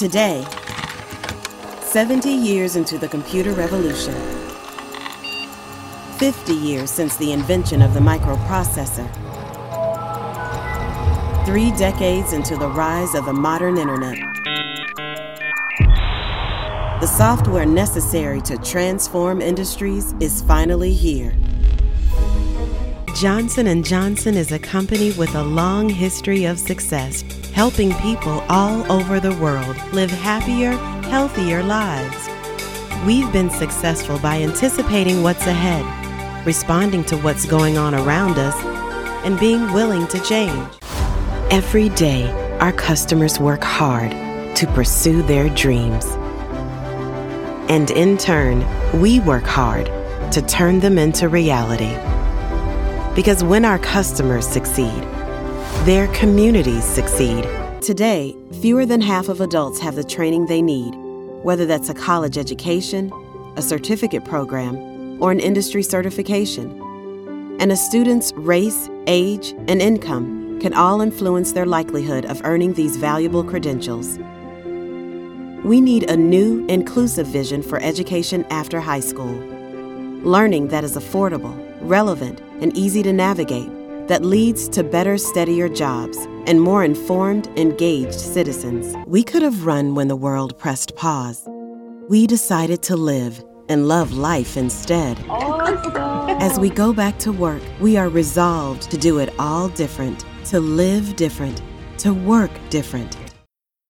Today, 70 years into the computer revolution, 50 years since the invention of the microprocessor, 3 decades into the rise of the modern internet, the software necessary to transform industries is finally here. Johnson & Johnson is a company with a long history of success, helping people all over the world live happier, healthier lives. We've been successful by anticipating what's ahead, responding to what's going on around us, and being willing to change. Every day, our customers work hard to pursue their dreams. And in turn, we work hard to turn them into reality. Because when our customers succeed, their communities succeed. Today, fewer than half of adults have the training they need, whether that's a college education, a certificate program, or an industry certification. And a student's race, age, and income can all influence their likelihood of earning these valuable credentials. We need a new, inclusive vision for education after high school. Learning that is affordable, relevant, and easy to navigate, that leads to better, steadier jobs and more informed, engaged citizens. We could have run when the world pressed pause. We decided to live and love life instead. Awesome. As we go back to work, we are resolved to do it all different, to live different, to work different.